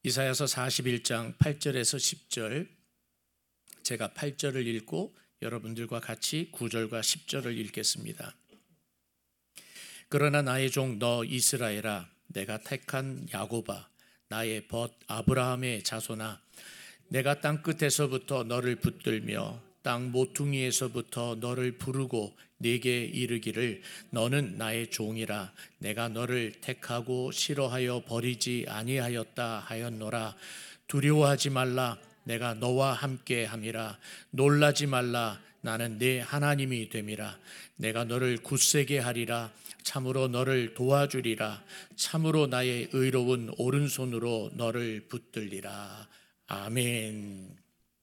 이사야서 41장 8절에서 10절, 제가 8절을 읽고 여러분들과 같이 9절과 10절을 읽겠습니다. 그러나 나의 종 너 이스라엘아, 내가 택한 야곱아, 나의 벗 아브라함의 자손아, 내가 땅 끝에서부터 너를 붙들며 땅 모퉁이에서부터 너를 부르고 네게 이르기를 너는 나의 종이라, 내가 너를 택하고 싫어하여 버리지 아니하였다 하였노라. 두려워하지 말라, 내가 너와 함께 함이라. 놀라지 말라, 나는 네 하나님이 됨이라. 내가 너를 굳세게 하리라. 참으로 너를 도와주리라. 참으로 나의 의로운 오른손으로 너를 붙들리라. 아멘.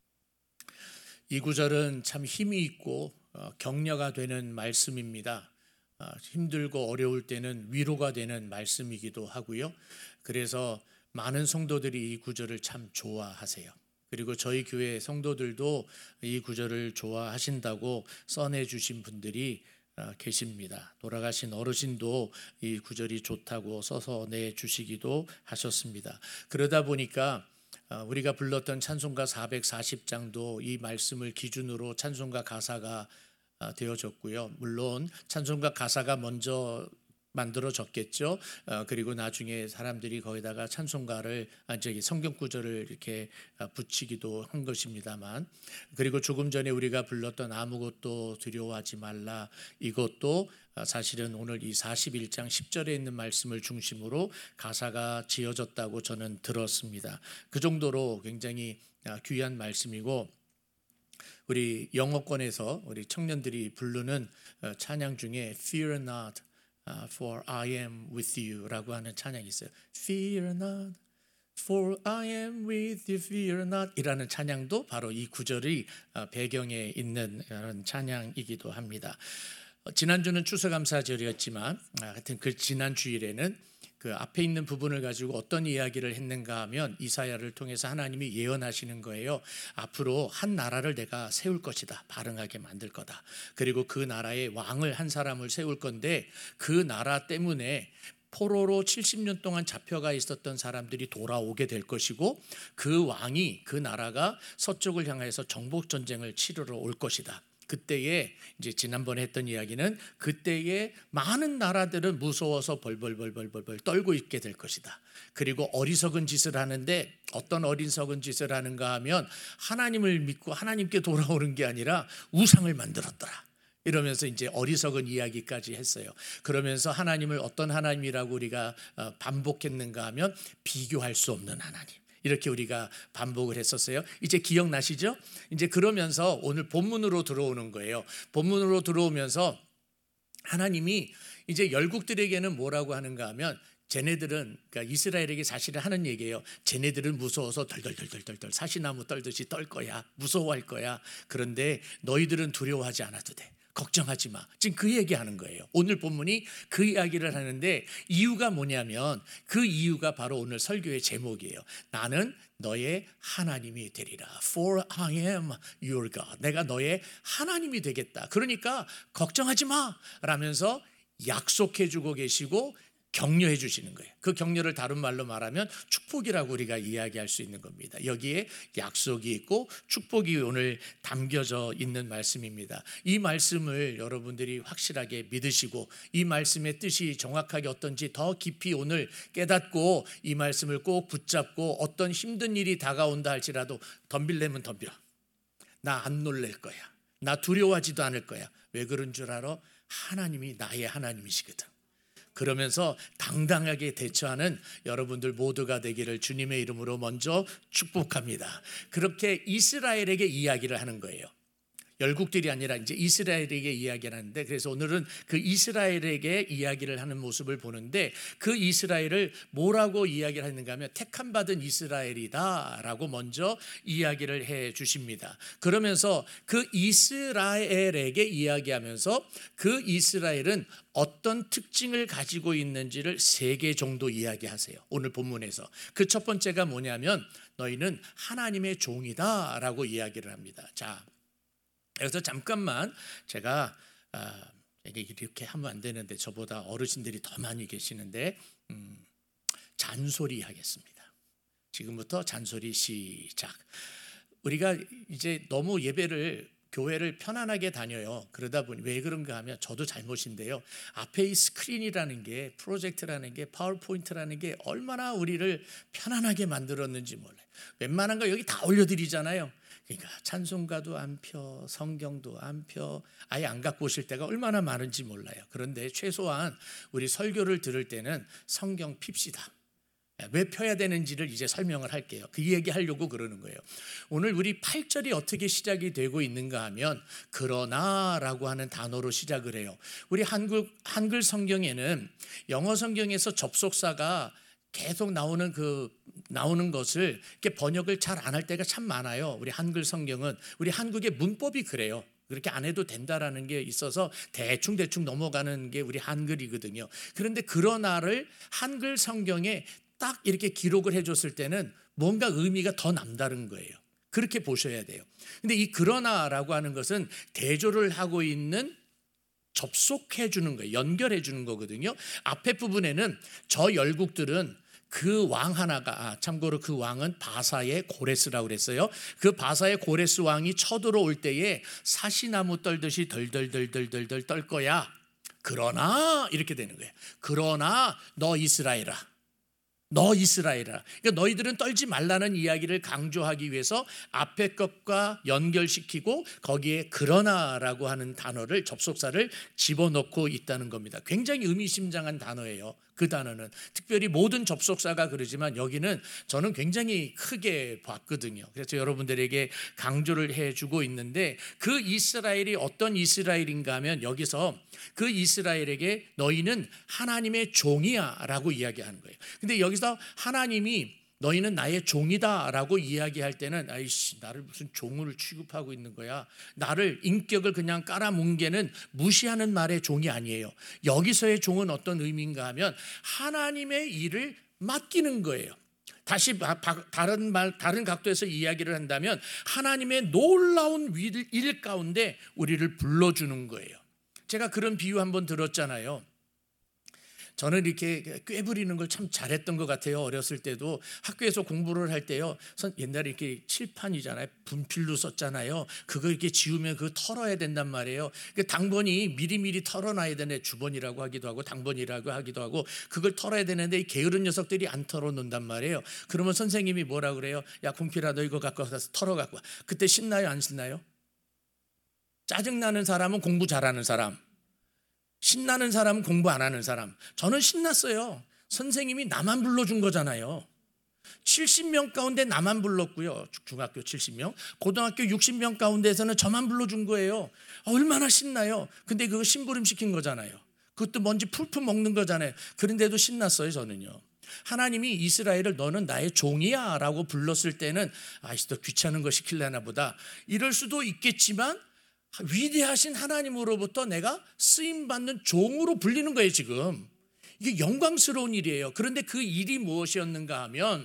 이 구절은 참 힘이 있고 격려가 되는 말씀입니다. 힘들고 어려울 때는 위로가 되는 말씀이기도 하고요. 그래서 많은 성도들이 이 구절을 참 좋아하세요. 그리고 저희 교회 성도들도 이 구절을 좋아하신다고 써내주신 분들이 계십니다. 돌아가신 어르신도 이 구절이 좋다고 써서 내주시기도 하셨습니다. 그러다 보니까 우리가 불렀던 찬송가 440장도 이 말씀을 기준으로 찬송가 가사가 되어졌고요. 물론 찬송가 가사가 먼저 만들어졌겠죠. 그리고 나중에 사람들이 거기다가 찬송가를 성경 구절을 이렇게 붙이기도 한 것입니다만, 그리고 조금 전에 우리가 불렀던 아무것도 두려워하지 말라, 이것도 사실은 오늘 이 41장 10절에 있는 말씀을 중심으로 가사가 지어졌다고 저는 들었습니다. 그 정도로 굉장히 귀한 말씀이고, 우리 영어권에서 우리 청년들이 부르는 찬양 중에 Fear not, for I am with you 라고 하는 찬양이 있어요. Fear not, for I am with you, fear not 이라는 찬양도 바로 이 구절이 배경에 있는 그런 찬양이기도 합니다. 지난주는 추수감사절이었지만 하여튼 그 지난 주일에는 그 앞에 있는 부분을 가지고 어떤 이야기를 했는가 하면 이사야를 통해서 하나님이 예언하시는 거예요. 앞으로 한 나라를 내가 세울 것이다. 발흥하게 만들 거다. 그리고 그 나라에 왕을 한 사람을 세울 건데 그 나라 때문에 포로로 70년 동안 잡혀가 있었던 사람들이 돌아오게 될 것이고, 그 왕이, 그 나라가 서쪽을 향해서 정복 전쟁을 치르러 올 것이다. 그때에 이제 지난번에 했던 이야기는 그때에 많은 나라들은 무서워서 벌벌 떨고 있게 될 것이다. 그리고 어리석은 짓을 하는데 어떤 어리석은 짓을 하는가 하면 하나님을 믿고 하나님께 돌아오는 게 아니라 우상을 만들었더라. 이러면서 이제 어리석은 이야기까지 했어요. 그러면서 하나님을 어떤 하나님이라고 우리가 반복했는가 하면 비교할 수 없는 하나님. 이렇게 우리가 반복을 했었어요. 이제 기억나시죠? 이제 그러면서 오늘 본문으로 들어오는 거예요. 본문으로 들어오면서 하나님이 이제 열국들에게는 뭐라고 하는가 하면, 쟤네들은, 그러니까 이스라엘에게 사실을 하는 얘기예요. 쟤네들은 무서워서 덜덜덜덜덜 사시나무 떨듯이 떨 거야. 무서워할 거야. 그런데 너희들은 두려워하지 않아도 돼. 걱정하지 마. 지금 그 얘기하는 거예요. 오늘 본문이 그 이야기를 하는데, 이유가 뭐냐면 그 이유가 바로 오늘 설교의 제목이에요. 나는 너의 하나님이 되리라. For I am your God. 내가 너의 하나님이 되겠다. 그러니까 걱정하지 마 라면서 약속해 주고 계시고 격려해 주시는 거예요. 그 격려를 다른 말로 말하면 축복이라고 우리가 이야기할 수 있는 겁니다. 여기에 약속이 있고 축복이 오늘 담겨져 있는 말씀입니다. 이 말씀을 여러분들이 확실하게 믿으시고 이 말씀의 뜻이 정확하게 어떤지 더 깊이 오늘 깨닫고 이 말씀을 꼭 붙잡고 어떤 힘든 일이 다가온다 할지라도 덤빌려면 덤벼. 나 안 놀랄 거야. 나 두려워하지도 않을 거야. 왜 그런 줄 알아? 하나님이 나의 하나님이시거든. 그러면서 당당하게 대처하는 여러분들 모두가 되기를 주님의 이름으로 먼저 축복합니다. 그렇게 이스라엘에게 이야기를 하는 거예요. 열국들이 아니라 이제 이스라엘에게 이야기를 하는데, 그래서 오늘은 그 이스라엘에게 이야기를 하는 모습을 보는데, 그 이스라엘을 뭐라고 이야기를 하는가 하면 택함 받은 이스라엘이다 라고 먼저 이야기를 해 주십니다. 그러면서 그 이스라엘에게 이야기하면서 그 이스라엘은 어떤 특징을 가지고 있는지를 3개 정도 이야기하세요. 오늘 본문에서 그 첫 번째가 뭐냐면 너희는 하나님의 종이다 라고 이야기를 합니다. 자, 여기서 잠깐만 제가 이렇게 하면 안 되는데 저보다 어르신들이 더 많이 계시는데 잔소리 하겠습니다. 지금부터 잔소리 시작. 우리가 이제 너무 교회를 편안하게 다녀요. 그러다 보니 왜 그런가 하면 저도 잘못인데요. 앞에 이 스크린이라는 게, 프로젝트라는 게, 파워포인트라는 게 얼마나 우리를 편안하게 만들었는지 몰라요. 웬만한 거 여기 다 올려드리잖아요. 그러니까 찬송가도 안 펴, 성경도 안 펴, 아예 안 갖고 오실 때가 얼마나 많은지 몰라요. 그런데 최소한 우리 설교를 들을 때는 성경 핍시다. 왜 펴야 되는지를 이제 설명을 할게요. 그 얘기하려고 그러는 거예요. 오늘 우리 8절이 어떻게 시작이 되고 있는가 하면 그러나라고 하는 단어로 시작을 해요. 우리 한글 성경에는 영어 성경에서 접속사가 계속 나오는 것을 이렇게 번역을 잘 안 할 때가 참 많아요. 우리 한글 성경은 우리 한국의 문법이 그래요. 그렇게 안 해도 된다라는 게 있어서 대충 넘어가는 게 우리 한글이거든요. 그런데 그러나를 한글 성경에 딱 이렇게 기록을 해줬을 때는 뭔가 의미가 더 남다른 거예요. 그렇게 보셔야 돼요. 근데 이 그러나라고 하는 것은 대조를 하고 있는 접속해 주는 거예요. 연결해 주는 거거든요. 앞에 부분에는 저 열국들은 그 왕 하나가, 참고로 그 왕은 바사의 고레스라고 그랬어요. 그 바사의 고레스 왕이 쳐들어올 때에 사시나무 떨듯이 덜덜덜덜덜 떨 거야. 그러나 이렇게 되는 거예요. 그러나 너 이스라엘아, 그러니까 너희들은 떨지 말라는 이야기를 강조하기 위해서 앞에 것과 연결시키고 거기에 그러나라고 하는 단어를, 접속사를 집어넣고 있다는 겁니다. 굉장히 의미심장한 단어예요. 그 단어는 특별히 모든 접속사가 그러지만 여기는 저는 굉장히 크게 봤거든요. 그래서 여러분들에게 강조를 해주고 있는데, 그 이스라엘이 어떤 이스라엘인가 하면 여기서 그 이스라엘에게 너희는 하나님의 종이야 라고 이야기하는 거예요. 근데 여기서 하나님이 너희는 나의 종이다 라고 이야기할 때는 아이씨, 나를 무슨 종을 취급하고 있는 거야, 나를 인격을 그냥 깔아뭉개는 무시하는 말의 종이 아니에요. 여기서의 종은 어떤 의미인가 하면 하나님의 일을 맡기는 거예요. 다시 다른 각도에서 이야기를 한다면 하나님의 놀라운 일 가운데 우리를 불러주는 거예요. 제가 그런 비유 한번 들었잖아요. 저는 이렇게 꾀부리는 걸 참 잘했던 것 같아요. 어렸을 때도 학교에서 공부를 할 때요, 옛날에 이렇게 칠판이잖아요. 분필로 썼잖아요. 그거 이렇게 지우면 그거 털어야 된단 말이에요. 그 당번이 미리미리 털어놔야 되네. 주번이라고 하기도 하고 당번이라고 하기도 하고, 그걸 털어야 되는데 이 게으른 녀석들이 안 털어놓는단 말이에요. 그러면 선생님이 뭐라 그래요? 야, 공필아, 너 이거 갖고 가서 털어 갖고 와. 그때 신나요, 안 신나요? 짜증나는 사람은 공부 잘하는 사람, 신나는 사람은 공부 안 하는 사람. 저는 신났어요. 선생님이 나만 불러준 거잖아요. 70명 가운데 나만 불렀고요. 중학교 70명, 고등학교 60명 가운데에서는 저만 불러준 거예요. 얼마나 신나요. 근데 그거 심부름 시킨 거잖아요. 그것도 먼지 풀풀 먹는 거잖아요. 그런데도 신났어요, 저는요. 하나님이 이스라엘을 너는 나의 종이야 라고 불렀을 때는 아이씨, 너 귀찮은 거 시키려나 보다, 이럴 수도 있겠지만 위대하신 하나님으로부터 내가 쓰임받는 종으로 불리는 거예요. 지금 이게 영광스러운 일이에요. 그런데 그 일이 무엇이었는가 하면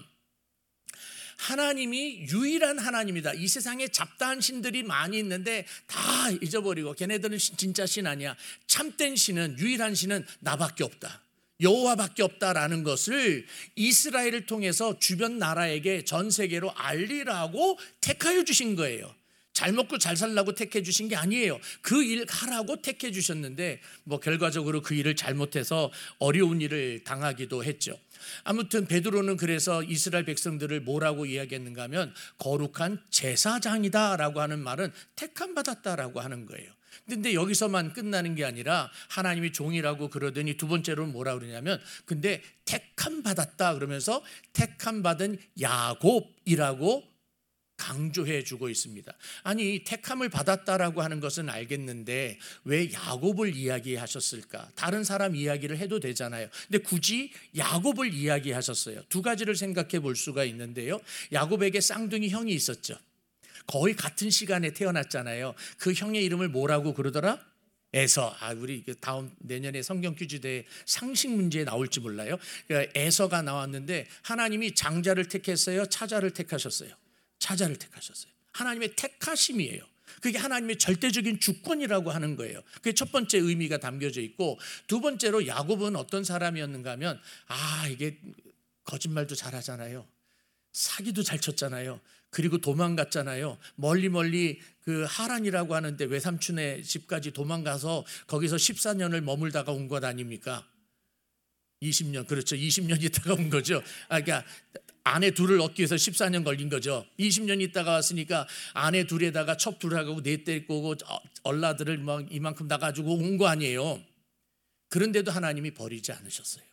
하나님이 유일한 하나님이다. 이 세상에 잡다한 신들이 많이 있는데 다 잊어버리고 걔네들은 진짜 신 아니야. 참된 신은, 유일한 신은 나밖에 없다, 여호와밖에 없다라는 것을 이스라엘을 통해서 주변 나라에게, 전 세계로 알리라고 택하여 주신 거예요. 잘 먹고 잘 살라고 택해 주신 게 아니에요. 그 일 하라고 택해 주셨는데 결과적으로 그 일을 잘못해서 어려운 일을 당하기도 했죠. 아무튼 베드로는 그래서 이스라엘 백성들을 뭐라고 이야기했는가 하면 거룩한 제사장이다라고 하는 말은 택함 받았다라고 하는 거예요. 근데 여기서만 끝나는 게 아니라 하나님이 종이라고 그러더니 두 번째로는 뭐라 그러냐면 근데 택함 받았다 그러면서 택함 받은 야곱이라고 강조해 주고 있습니다. 아니, 택함을 받았다라고 하는 것은 알겠는데 왜 야곱을 이야기하셨을까? 다른 사람 이야기를 해도 되잖아요. 근데 굳이 야곱을 이야기하셨어요. 두 가지를 생각해 볼 수가 있는데요. 야곱에게 쌍둥이 형이 있었죠. 거의 같은 시간에 태어났잖아요. 그 형의 이름을 뭐라고 그러더라? 에서. 우리 다음 내년에 성경 퀴즈대회 상식 문제에 나올지 몰라요. 에서가 나왔는데 하나님이 장자를 택했어요? 차자를 택하셨어요? 차자를 택하셨어요. 하나님의 택하심이에요. 그게 하나님의 절대적인 주권이라고 하는 거예요. 그게 첫 번째 의미가 담겨져 있고, 두 번째로 야곱은 어떤 사람이었는가 하면 이게 거짓말도 잘하잖아요. 사기도 잘 쳤잖아요. 그리고 도망갔잖아요. 멀리 그 하란이라고 하는데 외삼촌의 집까지 도망가서 거기서 14년을 머물다가 온 것 아닙니까? 20년, 그렇죠. 20년 있다가 온 거죠. 그러니까 아내 둘을 얻기 위해서 14년 걸린 거죠. 20년 있다가 왔으니까 아내 둘에다가 첩 둘하고 넷 데리고 오고 얼라들을 막 이만큼 나가지고 온 거 아니에요. 그런데도 하나님이 버리지 않으셨어요.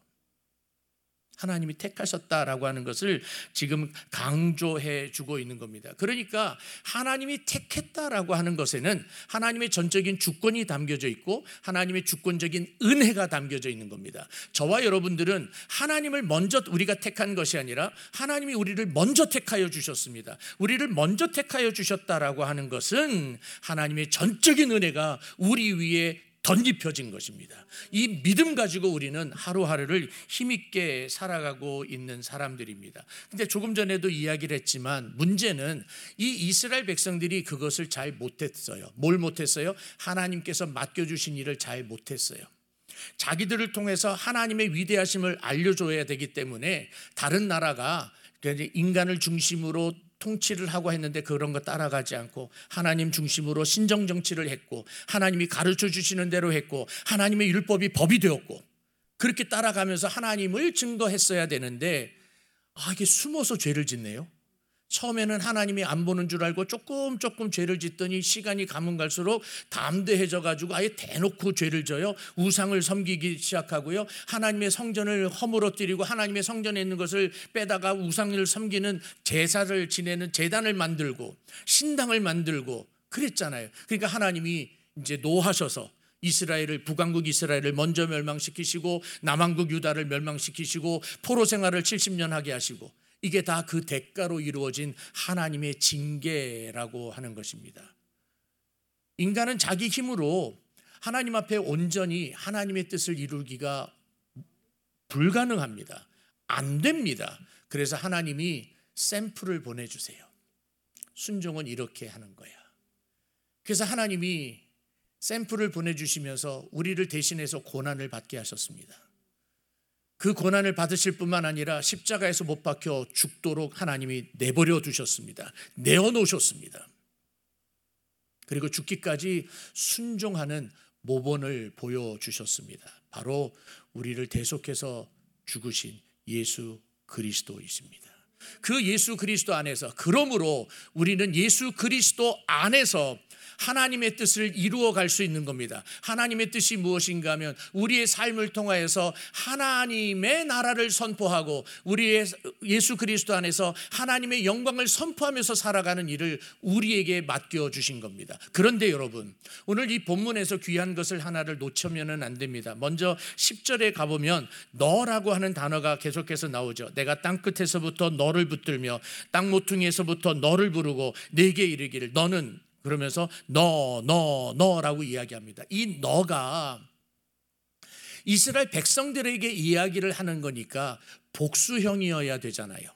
하나님이 택하셨다라고 하는 것을 지금 강조해 주고 있는 겁니다. 그러니까 하나님이 택했다라고 하는 것에는 하나님의 전적인 주권이 담겨져 있고 하나님의 주권적인 은혜가 담겨져 있는 겁니다. 저와 여러분들은 하나님을 먼저 우리가 택한 것이 아니라 하나님이 우리를 먼저 택하여 주셨습니다. 우리를 먼저 택하여 주셨다라고 하는 것은 하나님의 전적인 은혜가 우리 위에 덧입혀진 것입니다. 이 믿음 가지고 우리는 하루하루를 힘있게 살아가고 있는 사람들입니다. 근데 조금 전에도 이야기를 했지만 문제는 이 이스라엘 백성들이 그것을 잘 못했어요. 뭘 못했어요? 하나님께서 맡겨주신 일을 잘 못했어요. 자기들을 통해서 하나님의 위대하심을 알려줘야 되기 때문에 다른 나라가 인간을 중심으로 통치를 하고 했는데 그런 거 따라가지 않고 하나님 중심으로 신정정치를 했고 하나님이 가르쳐 주시는 대로 했고 하나님의 율법이 법이 되었고 그렇게 따라가면서 하나님을 증거했어야 되는데 이게 숨어서 죄를 짓네요. 처음에는 하나님이 안 보는 줄 알고 조금 죄를 짓더니 시간이 가면 갈수록 담대해져 가지고 아예 대놓고 죄를 져요. 우상을 섬기기 시작하고요. 하나님의 성전을 허물어뜨리고 하나님의 성전에 있는 것을 빼다가 우상을 섬기는 제사를 지내는 제단을 만들고 신당을 만들고 그랬잖아요. 그러니까 하나님이 이제 노하셔서 이스라엘을 북왕국 이스라엘을 먼저 멸망시키시고 남왕국 유다를 멸망시키시고 포로 생활을 70년 하게 하시고 이게 다 그 대가로 이루어진 하나님의 징계라고 하는 것입니다. 인간은 자기 힘으로 하나님 앞에 온전히 하나님의 뜻을 이루기가 불가능합니다. 안 됩니다. 그래서 하나님이 샘플을 보내주세요. 순종은 이렇게 하는 거야. 그래서 하나님이 샘플을 보내주시면서 우리를 대신해서 고난을 받게 하셨습니다. 그 고난을 받으실 뿐만 아니라 십자가에서 못 박혀 죽도록 하나님이 내버려 두셨습니다. 내어놓으셨습니다. 그리고 죽기까지 순종하는 모본을 보여주셨습니다. 바로 우리를 대속해서 죽으신 예수 그리스도이십니다. 그 예수 그리스도 안에서 그러므로 우리는 예수 그리스도 안에서 하나님의 뜻을 이루어 갈 수 있는 겁니다. 하나님의 뜻이 무엇인가 하면 우리의 삶을 통하여서 하나님의 나라를 선포하고 우리의 예수 그리스도 안에서 하나님의 영광을 선포하면서 살아가는 일을 우리에게 맡겨주신 겁니다. 그런데 여러분, 오늘 이 본문에서 귀한 것을 하나를 놓치면 안 됩니다. 먼저 10절에 가보면 너라고 하는 단어가 계속해서 나오죠. 내가 땅끝에서부터 너를 붙들며 땅 모퉁이에서부터 너를 부르고 내게 이르기를 너는 그러면서 너라고 이야기합니다. 이 너가 이스라엘 백성들에게 이야기를 하는 거니까 복수형이어야 되잖아요.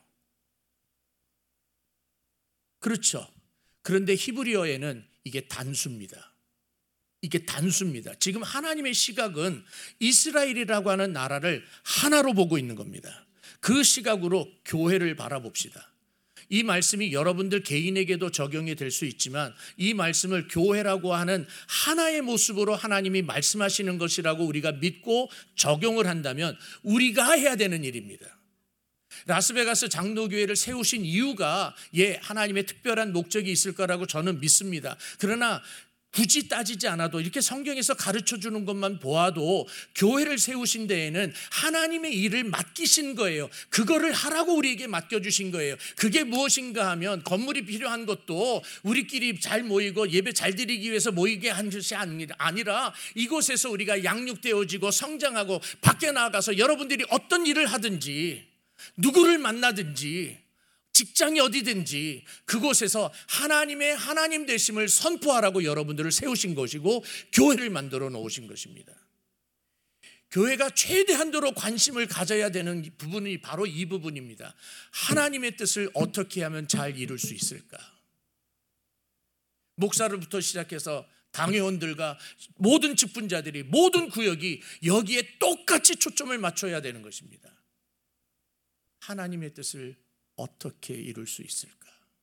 그렇죠. 그런데 히브리어에는 이게 단수입니다. 이게 단수입니다. 지금 하나님의 시각은 이스라엘이라고 하는 나라를 하나로 보고 있는 겁니다. 그 시각으로 교회를 바라봅시다. 이 말씀이 여러분들 개인에게도 적용이 될 수 있지만 이 말씀을 교회라고 하는 하나의 모습으로 하나님이 말씀하시는 것이라고 우리가 믿고 적용을 한다면 우리가 해야 되는 일입니다. 라스베가스 장로교회를 세우신 이유가 하나님의 특별한 목적이 있을 거라고 저는 믿습니다. 그러나 굳이 따지지 않아도 이렇게 성경에서 가르쳐주는 것만 보아도 교회를 세우신 데에는 하나님의 일을 맡기신 거예요. 그거를 하라고 우리에게 맡겨주신 거예요. 그게 무엇인가 하면 건물이 필요한 것도 우리끼리 잘 모이고 예배 잘 드리기 위해서 모이게 한 것이 아니라 이곳에서 우리가 양육되어지고 성장하고 밖에 나가서 여러분들이 어떤 일을 하든지 누구를 만나든지 직장이 어디든지 그곳에서 하나님의 하나님 되심을 선포하라고 여러분들을 세우신 것이고 교회를 만들어 놓으신 것입니다. 교회가 최대한도로 관심을 가져야 되는 부분이 바로 이 부분입니다. 하나님의 뜻을 어떻게 하면 잘 이룰 수 있을까? 목사로부터 시작해서 당회원들과 모든 직분자들이 모든 구역이 여기에 똑같이 초점을 맞춰야 되는 것입니다. 하나님의 뜻을 어떻게 이룰 수 있을까?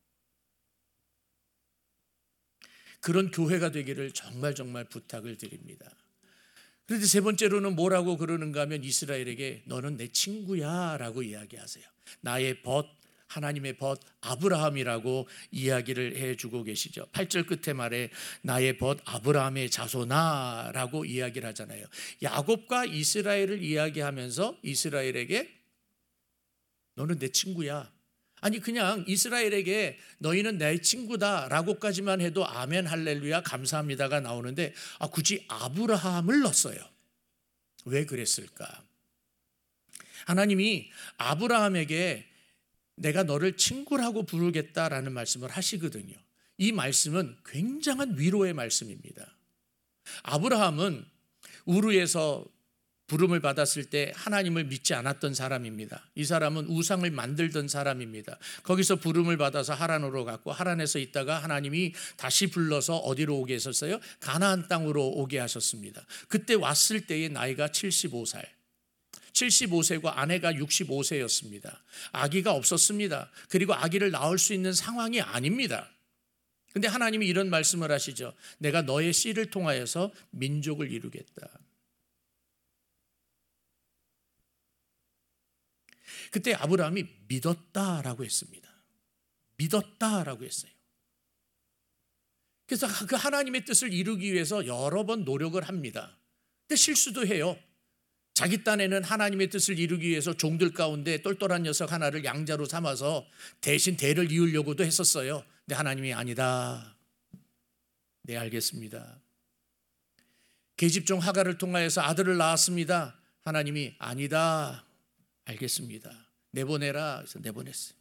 그런 교회가 되기를 정말 부탁을 드립니다. 그런데 세 번째로는 뭐라고 그러는가 하면 이스라엘에게 너는 내 친구야 라고 이야기하세요. 나의 벗, 하나님의 벗 아브라함이라고 이야기를 해주고 계시죠. 8절 끝에 말해 나의 벗 아브라함의 자손아 라고 이야기를 하잖아요. 야곱과 이스라엘을 이야기하면서 이스라엘에게 너는 내 친구야. 아니 그냥 이스라엘에게 너희는 내 친구다 라고까지만 해도 아멘 할렐루야 감사합니다가 나오는데 굳이 아브라함을 넣었어요. 왜 그랬을까? 하나님이 아브라함에게 내가 너를 친구라고 부르겠다라는 말씀을 하시거든요. 이 말씀은 굉장한 위로의 말씀입니다. 아브라함은 우르에서 부름을 받았을 때 하나님을 믿지 않았던 사람입니다. 이 사람은 우상을 만들던 사람입니다. 거기서 부름을 받아서 하란으로 갔고 하란에서 있다가 하나님이 다시 불러서 어디로 오게 하셨어요? 가나안 땅으로 오게 하셨습니다. 그때 왔을 때의 나이가 75살. 75세고 아내가 65세였습니다. 아기가 없었습니다. 그리고 아기를 낳을 수 있는 상황이 아닙니다. 근데 하나님이 이런 말씀을 하시죠. 내가 너의 씨를 통하여서 민족을 이루겠다. 그때 아브라함이 믿었다라고 했습니다. 믿었다라고 했어요. 그래서 그 하나님의 뜻을 이루기 위해서 여러 번 노력을 합니다. 근데 실수도 해요. 자기 딴에는 하나님의 뜻을 이루기 위해서 종들 가운데 똘똘한 녀석 하나를 양자로 삼아서 대신 대를 이으려고도 했었어요. 근데 하나님이 아니다. 네, 알겠습니다. 계집종 하갈을 통하여서 아들을 낳았습니다. 하나님이 아니다. 알겠습니다. 내보내라. 그래서 내보냈어요.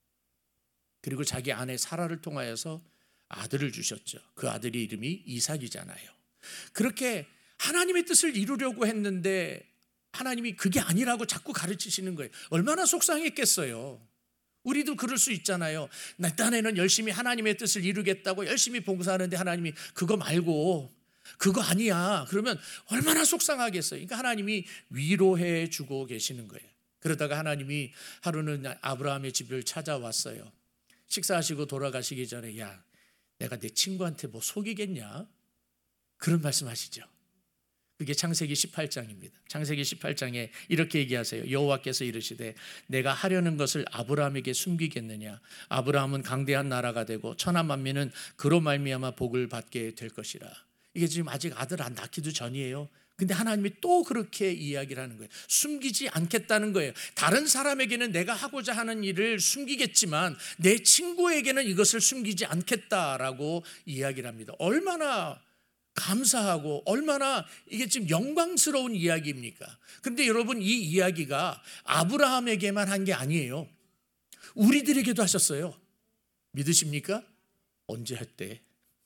그리고 자기 아내 사라를 통하여서 아들을 주셨죠. 그 아들의 이름이 이삭이잖아요. 그렇게 하나님의 뜻을 이루려고 했는데 하나님이 그게 아니라고 자꾸 가르치시는 거예요. 얼마나 속상했겠어요. 우리도 그럴 수 있잖아요. 내 딴에는 열심히 하나님의 뜻을 이루겠다고 열심히 봉사하는데 하나님이 그거 말고 그거 아니야. 그러면 얼마나 속상하겠어요. 그러니까 하나님이 위로해 주고 계시는 거예요. 그러다가 하나님이 하루는 아브라함의 집을 찾아왔어요. 식사하시고 돌아가시기 전에 야, 내가 내 친구한테 뭐 속이겠냐? 그런 말씀하시죠. 그게 창세기 18장입니다. 창세기 18장에 이렇게 얘기하세요. 여호와께서 이르시되 내가 하려는 것을 아브라함에게 숨기겠느냐? 아브라함은 강대한 나라가 되고 천하 만민은 그로 말미암아 복을 받게 될 것이라. 이게 지금 아직 아들 안 낳기도 전이에요. 근데 하나님이 또 그렇게 이야기를 하는 거예요. 숨기지 않겠다는 거예요. 다른 사람에게는 내가 하고자 하는 일을 숨기겠지만 내 친구에게는 이것을 숨기지 않겠다라고 이야기를 합니다. 얼마나 감사하고 얼마나 이게 지금 영광스러운 이야기입니까? 근데 여러분 이 이야기가 아브라함에게만 한 게 아니에요. 우리들에게도 하셨어요. 믿으십니까? 언제 했대?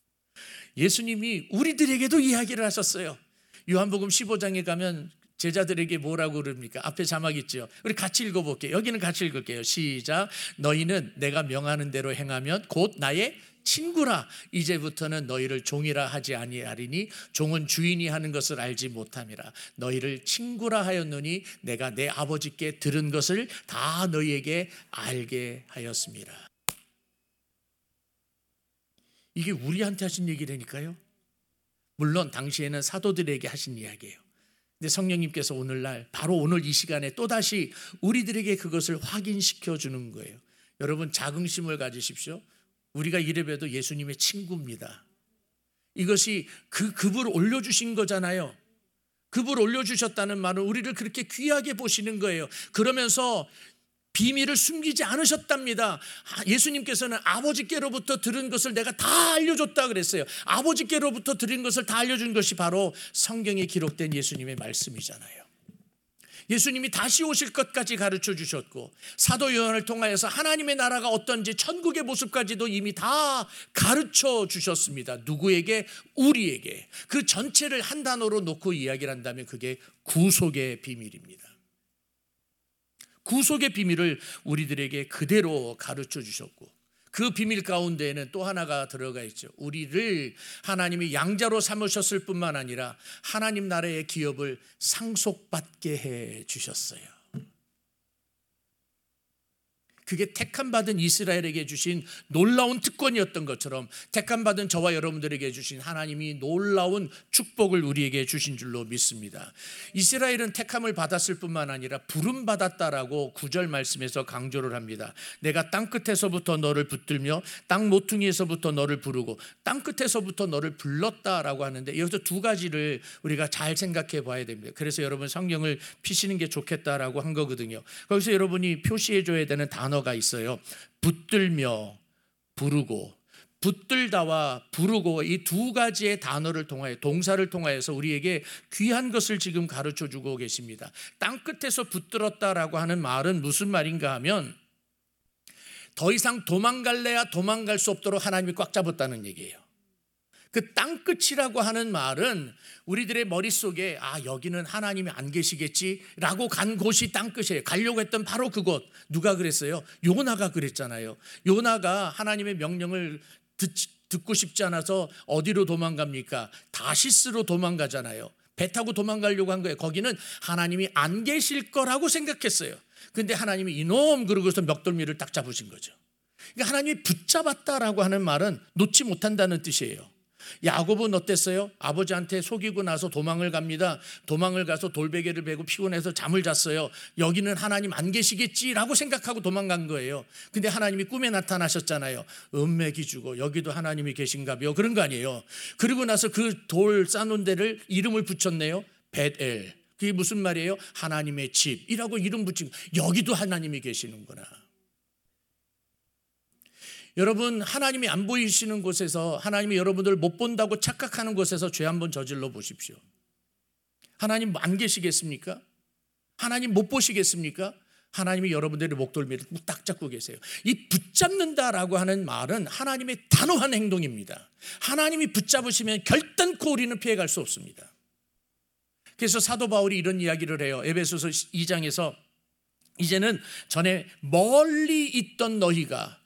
예수님이 우리들에게도 이야기를 하셨어요. 요한복음 15장에 가면 제자들에게 뭐라고 그럽니까? 앞에 자막 있죠. 우리 같이 읽어볼게요. 여기는 같이 읽을게요. 시작. 너희는 내가 명하는 대로 행하면 곧 나의 친구라. 이제부터는 너희를 종이라 하지 아니하리니 종은 주인이 하는 것을 알지 못함이라. 너희를 친구라 하였노니 내가 내 아버지께 들은 것을 다 너희에게 알게 하였습니다. 이게 우리한테 하신 얘기라니까요. 물론 당시에는 사도들에게 하신 이야기예요. 근데 성령님께서 오늘날 바로 오늘 이 시간에 또다시 우리들에게 그것을 확인시켜 주는 거예요. 여러분 자긍심을 가지십시오. 우리가 이래봬도 예수님의 친구입니다. 이것이 급을 올려주신 거잖아요. 급을 올려주셨다는 말은 우리를 그렇게 귀하게 보시는 거예요. 그러면서 비밀을 숨기지 않으셨답니다. 예수님께서는 아버지께로부터 들은 것을 내가 다 알려줬다 그랬어요. 아버지께로부터 들은 것을 다 알려준 것이 바로 성경에 기록된 예수님의 말씀이잖아요. 예수님이 다시 오실 것까지 가르쳐 주셨고 사도 요한을 통하여서 하나님의 나라가 어떤지 천국의 모습까지도 이미 다 가르쳐 주셨습니다. 누구에게? 우리에게. 그 전체를 한 단어로 놓고 이야기를 한다면 그게 구속의 비밀입니다. 구속의 비밀을 우리들에게 그대로 가르쳐 주셨고 그 비밀 가운데에는 또 하나가 들어가 있죠. 우리를 하나님이 양자로 삼으셨을 뿐만 아니라 하나님 나라의 기업을 상속받게 해 주셨어요. 그게 택함받은 이스라엘에게 주신 놀라운 특권이었던 것처럼 택함받은 저와 여러분들에게 주신 하나님이 놀라운 축복을 우리에게 주신 줄로 믿습니다. 이스라엘은 택함을 받았을 뿐만 아니라 부름받았다라고 9절 말씀에서 강조를 합니다. 내가 땅끝에서부터 너를 붙들며 땅 모퉁이에서부터 너를 부르고 땅끝에서부터 너를 불렀다라고 하는데, 여기서 두 가지를 우리가 잘 생각해 봐야 됩니다. 그래서 여러분 성경을 피시는 게 좋겠다라고 한 거거든요. 거기서 여러분이 표시해 줘야 되는 단어가 있어요. 붙들며 부르고. 붙들다와 부르고, 이 두 가지의 단어를 통하여, 동사를 통하여서 우리에게 귀한 것을 지금 가르쳐 주고 계십니다. 땅끝에서 붙들었다라고 하는 말은 무슨 말인가 하면, 더 이상 도망갈래야 도망갈 수 없도록 하나님이 꽉 잡았다는 얘기예요. 그 땅끝이라고 하는 말은 우리들의 머릿속에 여기는 하나님이 안 계시겠지라고 간 곳이 땅끝이에요. 가려고 했던 바로 그곳. 누가 그랬어요? 요나가 그랬잖아요. 요나가 하나님의 명령을 듣고 싶지 않아서 어디로 도망갑니까? 다시스로 도망가잖아요. 배 타고 도망가려고 한 거예요. 거기는 하나님이 안 계실 거라고 생각했어요. 근데 하나님이 이놈 그러고서 멱돌미를 딱 잡으신 거죠. 그러니까 하나님이 붙잡았다라고 하는 말은 놓지 못한다는 뜻이에요. 야곱은 어땠어요? 아버지한테 속이고 나서 도망을 갑니다. 도망을 가서 돌베개를 베고 피곤해서 잠을 잤어요. 여기는 하나님 안 계시겠지라고 생각하고 도망간 거예요. 근데 하나님이 꿈에 나타나셨잖아요. 은맥이 주고 여기도 하나님이 계신가요? 그런 거 아니에요. 그리고 나서 그 돌 쌓는 데를 이름을 붙였네요. 벳엘. 그게 무슨 말이에요? 하나님의 집이라고 이름 붙인, 여기도 하나님이 계시는구나. 여러분, 하나님이 안 보이시는 곳에서, 하나님이 여러분들 못 본다고 착각하는 곳에서 죄 한번 저질러 보십시오. 하나님 안 계시겠습니까? 하나님 못 보시겠습니까? 하나님이 여러분들의 목덜미를 딱 잡고 계세요. 이 붙잡는다라고 하는 말은 하나님의 단호한 행동입니다. 하나님이 붙잡으시면 결단코 우리는 피해갈 수 없습니다. 그래서 사도 바울이 이런 이야기를 해요. 에베소서 2장에서 이제는 전에 멀리 있던 너희가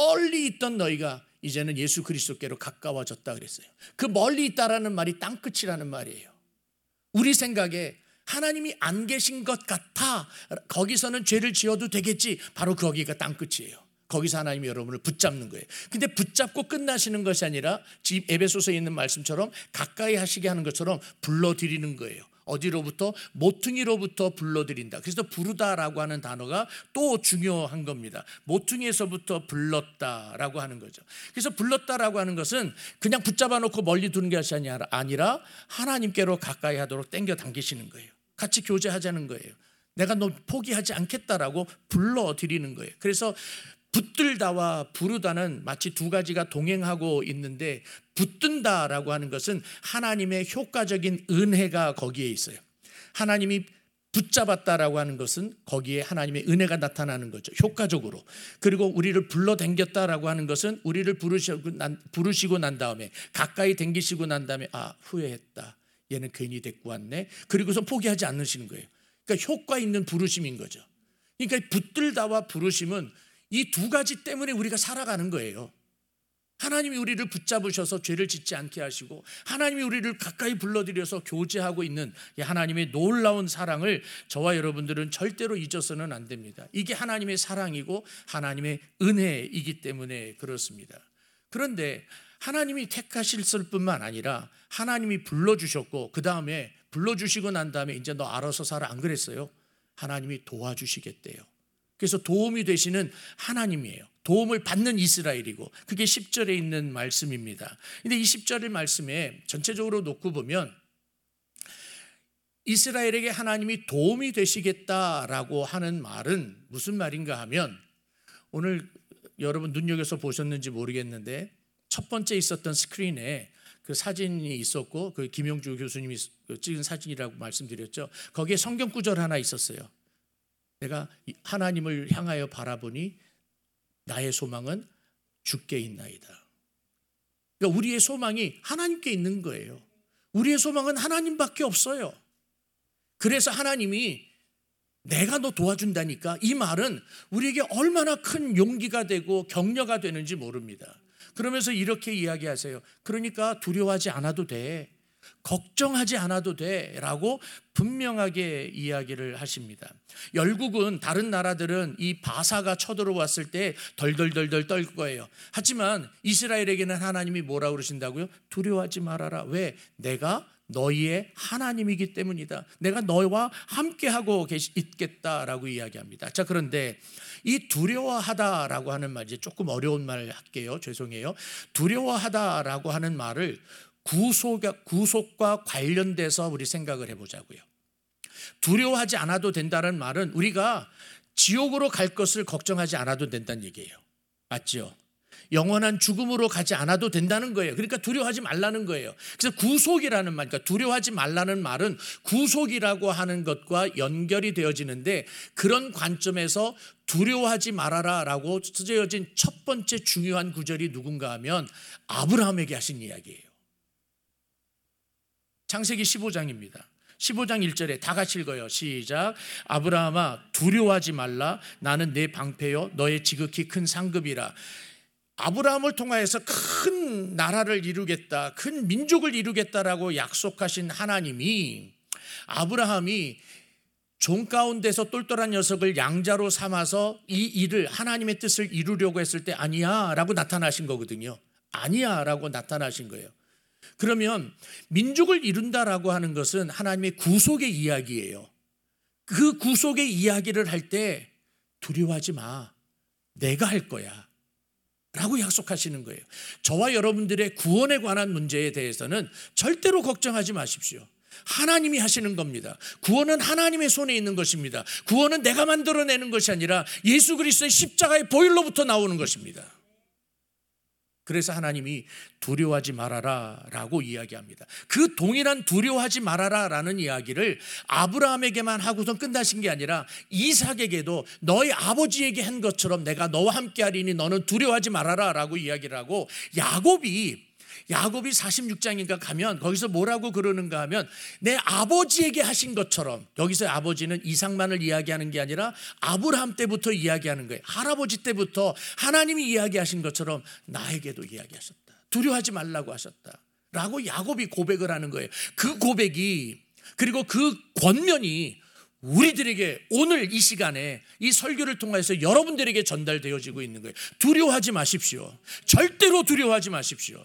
이제는 예수 그리스도께로 가까워졌다 그랬어요. 그 멀리 있다라는 말이 땅끝이라는 말이에요. 우리 생각에 하나님이 안 계신 것 같아, 거기서는 죄를 지어도 되겠지, 바로 거기가 땅끝이에요. 거기서 하나님이 여러분을 붙잡는 거예요. 근데 붙잡고 끝나시는 것이 아니라 지금 에베소서에 있는 말씀처럼 가까이 하시게 하는 것처럼 불러드리는 거예요. 어디로부터? 모퉁이로부터 불러드린다. 그래서 부르다라고 하는 단어가 또 중요한 겁니다. 모퉁이에서부터 불렀다라고 하는 거죠. 그래서 불렀다라고 하는 것은 그냥 붙잡아 놓고 멀리 두는 것이 아니라 하나님께로 가까이 하도록 땡겨 당기시는 거예요. 같이 교제하자는 거예요. 내가 너 포기하지 않겠다라고 불러드리는 거예요. 그래서 붙들다와 부르다는 마치 두 가지가 동행하고 있는데, 붙든다라고 하는 것은 하나님의 효과적인 은혜가 거기에 있어요. 하나님이 붙잡았다라고 하는 것은 거기에 하나님의 은혜가 나타나는 거죠. 효과적으로. 그리고 우리를 불러당겼다라고 하는 것은 우리를 부르시고 난 다음에, 가까이 당기시고 난 다음에, 후회했다, 얘는 괜히 데리고 왔네, 그리고서 포기하지 않으시는 거예요. 그러니까 효과 있는 부르심인 거죠. 그러니까 붙들다와 부르심은 이 두 가지 때문에 우리가 살아가는 거예요. 하나님이 우리를 붙잡으셔서 죄를 짓지 않게 하시고, 하나님이 우리를 가까이 불러들여서 교제하고 있는 하나님의 놀라운 사랑을 저와 여러분들은 절대로 잊어서는 안 됩니다. 이게 하나님의 사랑이고 하나님의 은혜이기 때문에 그렇습니다. 그런데 하나님이 택하실 뿐만 아니라 하나님이 불러주셨고, 그 다음에 불러주시고 난 다음에 이제 너 알아서 살아, 안 그랬어요? 하나님이 도와주시겠대요. 그래서 도움이 되시는 하나님이에요. 도움을 받는 이스라엘이고, 그게 10절에 있는 말씀입니다. 근데 이 10절의 말씀에 전체적으로 놓고 보면 이스라엘에게 하나님이 도움이 되시겠다라고 하는 말은 무슨 말인가 하면, 오늘 여러분 눈여겨서 보셨는지 모르겠는데 첫 번째 있었던 스크린에 그 사진이 있었고, 그 김용주 교수님이 찍은 사진이라고 말씀드렸죠. 거기에 성경 구절 하나 있었어요. 내가 하나님을 향하여 바라보니 나의 소망은 주께 있나이다. 그러니까 우리의 소망이 하나님께 있는 거예요. 우리의 소망은 하나님밖에 없어요. 그래서 하나님이 내가 너 도와준다니까, 이 말은 우리에게 얼마나 큰 용기가 되고 격려가 되는지 모릅니다. 그러면서 이렇게 이야기하세요. 그러니까 두려워하지 않아도 돼. 걱정하지 않아도 돼 라고 분명하게 이야기를 하십니다. 열국은 다른 나라들은 이 바사가 쳐들어왔을 때 덜덜덜덜 떨 거예요. 하지만 이스라엘에게는 하나님이 뭐라고 그러신다고요? 두려워하지 말아라. 왜? 내가 너희의 하나님이기 때문이다. 내가 너와 함께하고 있겠다라고 이야기합니다. 자, 그런데 이 두려워하다라고 하는 말, 이제 조금 어려운 말 할게요. 죄송해요. 두려워하다라고 하는 말을 구속과 관련돼서 우리 생각을 해보자고요. 두려워하지 않아도 된다는 말은 우리가 지옥으로 갈 것을 걱정하지 않아도 된다는 얘기예요. 맞죠? 영원한 죽음으로 가지 않아도 된다는 거예요. 그러니까 두려워하지 말라는 거예요. 그래서 구속이라는 말, 그러니까 두려워하지 말라는 말은 구속이라고 하는 것과 연결이 되어지는데, 그런 관점에서 두려워하지 말아라 라고 쓰여진 첫 번째 중요한 구절이 누군가 하면 아브라함에게 하신 이야기예요. 창세기 15장입니다. 15장 1절에 다 같이 읽어요. 시작. 아브라함아 두려워하지 말라. 나는 내 방패요 너의 지극히 큰 상급이라. 아브라함을 통하여서 큰 나라를 이루겠다, 큰 민족을 이루겠다라고 약속하신 하나님이, 아브라함이 종 가운데서 똘똘한 녀석을 양자로 삼아서 이 일을, 하나님의 뜻을 이루려고 했을 때 아니야 라고 나타나신 거거든요. 아니야 라고 나타나신 거예요. 그러면 민족을 이룬다라고 하는 것은 하나님의 구속의 이야기예요. 그 구속의 이야기를 할 때 두려워하지 마, 내가 할 거야 라고 약속하시는 거예요. 저와 여러분들의 구원에 관한 문제에 대해서는 절대로 걱정하지 마십시오. 하나님이 하시는 겁니다. 구원은 하나님의 손에 있는 것입니다. 구원은 내가 만들어내는 것이 아니라 예수 그리스도의 십자가의 보혈로부터 나오는 것입니다. 그래서 하나님이 두려워하지 말아라 라고 이야기합니다. 그 동일한 두려워하지 말아라 라는 이야기를 아브라함에게만 하고선 끝나신 게 아니라 이삭에게도 너희 아버지에게 한 것처럼 내가 너와 함께 하리니 너는 두려워하지 말아라 라고 이야기를 하고, 야곱이 46장인가 가면 거기서 뭐라고 그러는가 하면 내 아버지에게 하신 것처럼, 여기서 아버지는 이삭만을 이야기하는 게 아니라 아브라함 때부터 이야기하는 거예요. 할아버지 때부터 하나님이 이야기하신 것처럼 나에게도 이야기하셨다. 두려워하지 말라고 하셨다 라고 야곱이 고백을 하는 거예요. 그 고백이, 그리고 그 권면이 우리들에게 오늘 이 시간에 이 설교를 통해서 여러분들에게 전달되어지고 있는 거예요. 두려워하지 마십시오. 절대로 두려워하지 마십시오.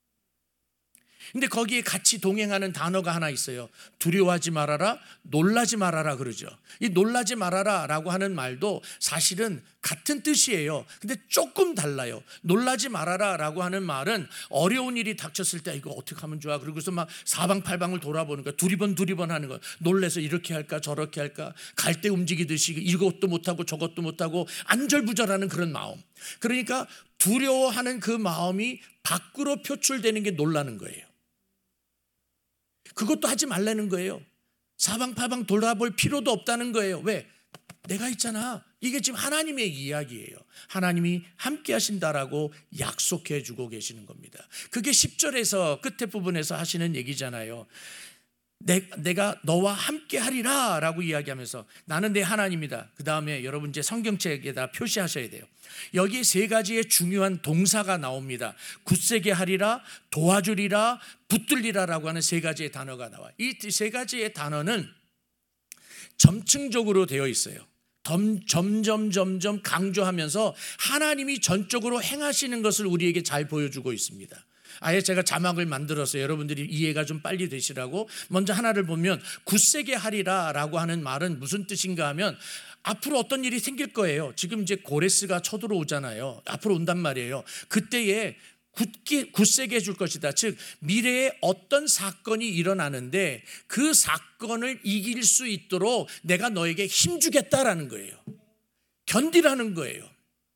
근데 거기에 같이 동행하는 단어가 하나 있어요. 두려워하지 말아라, 놀라지 말아라 그러죠. 이 놀라지 말아라 라고 하는 말도 사실은 같은 뜻이에요. 근데 조금 달라요. 놀라지 말아라 라고 하는 말은 어려운 일이 닥쳤을 때 이거 어떻게 하면 좋아, 그러고서 막 사방팔방을 돌아보는 거야. 두리번 하는 거. 놀래서 이렇게 할까 저렇게 할까, 갈대 움직이듯이 이것도 못하고 저것도 못하고 안절부절하는 그런 마음. 그러니까 두려워하는 그 마음이 밖으로 표출되는 게 놀라는 거예요. 그것도 하지 말라는 거예요. 사방팔방 돌아볼 필요도 없다는 거예요. 왜? 내가 있잖아. 이게 지금 하나님의 이야기예요. 하나님이 함께 하신다라고 약속해 주고 계시는 겁니다. 그게 10절에서 끝에 부분에서 하시는 얘기잖아요. 내가 너와 함께 하리라 라고 이야기하면서 나는 내 하나님이다. 그 다음에 여러분 이제 성경책에다 표시하셔야 돼요. 여기에 세 가지의 중요한 동사가 나옵니다. 굳세게 하리라, 도와주리라, 붙들리라 라고 하는 세 가지의 단어가 나와요. 이 세 가지의 단어는 점층적으로 되어 있어요. 점점 강조하면서 하나님이 전적으로 행하시는 것을 우리에게 잘 보여주고 있습니다. 아예 제가 자막을 만들어서 여러분들이 이해가 좀 빨리 되시라고 먼저 하나를 보면, 굳세게 하리라 라고 하는 말은 무슨 뜻인가 하면 앞으로 어떤 일이 생길 거예요. 지금 이제 고레스가 쳐들어오잖아요. 앞으로 온단 말이에요. 그때에 굳세게 해줄 것이다. 즉 미래에 어떤 사건이 일어나는데 그 사건을 이길 수 있도록 내가 너에게 힘주겠다라는 거예요. 견디라는 거예요.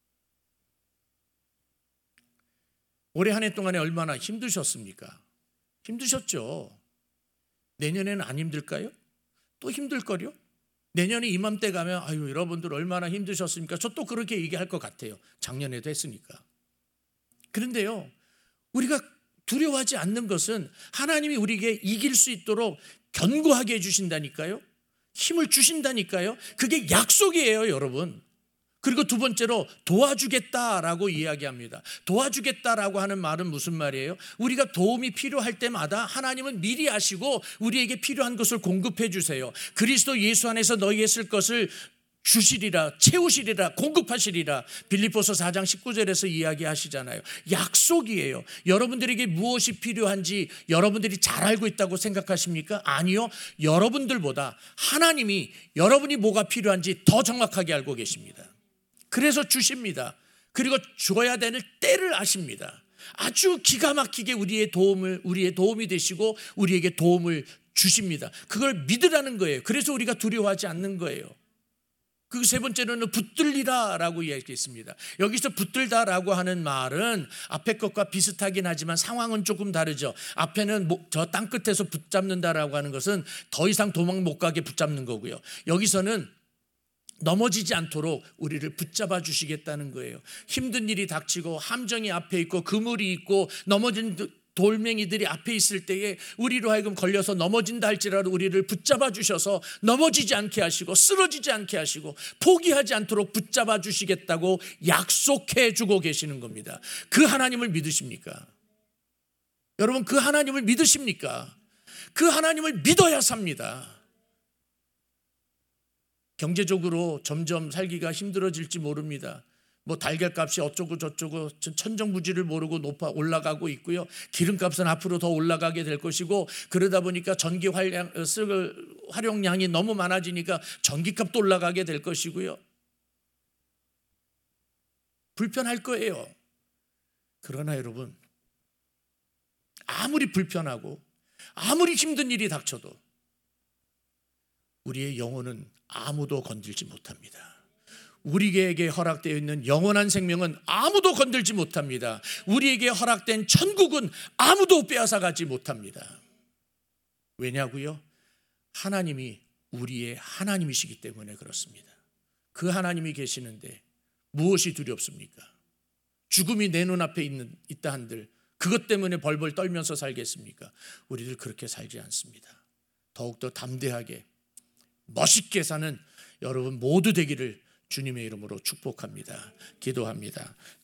올해 한 해 동안에 얼마나 힘드셨습니까? 힘드셨죠. 내년에는 안 힘들까요? 또 힘들걸요? 내년에 이맘때 가면 아유 여러분들 얼마나 힘드셨습니까? 저 또 그렇게 얘기할 것 같아요. 작년에도 했으니까. 그런데요, 우리가 두려워하지 않는 것은 하나님이 우리에게 이길 수 있도록 견고하게 해주신다니까요. 힘을 주신다니까요. 그게 약속이에요, 여러분. 그리고 두 번째로 도와주겠다라고 이야기합니다. 도와주겠다라고 하는 말은 무슨 말이에요? 우리가 도움이 필요할 때마다 하나님은 미리 아시고 우리에게 필요한 것을 공급해 주세요. 그리스도 예수 안에서 너희의 쓸 것을 주시리라, 채우시리라, 공급하시리라. 빌립보서 4장 19절에서 이야기하시잖아요. 약속이에요. 여러분들에게 무엇이 필요한지 여러분들이 잘 알고 있다고 생각하십니까? 아니요. 여러분들보다 하나님이 여러분이 뭐가 필요한지 더 정확하게 알고 계십니다. 그래서 주십니다. 그리고 줘야 되는 때를 아십니다. 아주 기가 막히게 우리의 도움이 되시고 우리에게 도움을 주십니다. 그걸 믿으라는 거예요. 그래서 우리가 두려워하지 않는 거예요. 그 세 번째로는 붙들리라라고 이야기했습니다. 여기서 붙들다라고 하는 말은 앞에 것과 비슷하긴 하지만 상황은 조금 다르죠. 앞에는 저 땅끝에서 붙잡는다라고 하는 것은 더 이상 도망 못 가게 붙잡는 거고요. 여기서는 넘어지지 않도록 우리를 붙잡아 주시겠다는 거예요. 힘든 일이 닥치고 함정이 앞에 있고 그물이 있고 넘어진 돌멩이들이 앞에 있을 때에 우리로 하여금 걸려서 넘어진다 할지라도 우리를 붙잡아 주셔서 넘어지지 않게 하시고 쓰러지지 않게 하시고 포기하지 않도록 붙잡아 주시겠다고 약속해 주고 계시는 겁니다. 그 하나님을 믿으십니까? 여러분, 그 하나님을 믿으십니까? 그 하나님을 믿어야 삽니다. 경제적으로 점점 살기가 힘들어질지 모릅니다. 뭐 달걀값이 어쩌고 저쩌고 천정부지를 모르고 높아 올라가고 있고요. 기름값은 앞으로 더 올라가게 될 것이고, 그러다 보니까 전기 활용량이 너무 많아지니까 전기값도 올라가게 될 것이고요. 불편할 거예요. 그러나 여러분, 아무리 불편하고 아무리 힘든 일이 닥쳐도 우리의 영혼은 아무도 건들지 못합니다. 우리에게 허락되어 있는 영원한 생명은 아무도 건들지 못합니다. 우리에게 허락된 천국은 아무도 빼앗아가지 못합니다. 왜냐고요? 하나님이 우리의 하나님이시기 때문에 그렇습니다. 그 하나님이 계시는데 무엇이 두렵습니까? 죽음이 내 눈앞에 있다 한들 그것 때문에 벌벌 떨면서 살겠습니까? 우리들 그렇게 살지 않습니다. 더욱더 담대하게 멋있게 사는 여러분 모두 되기를 주님의 이름으로 축복합니다. 기도합니다.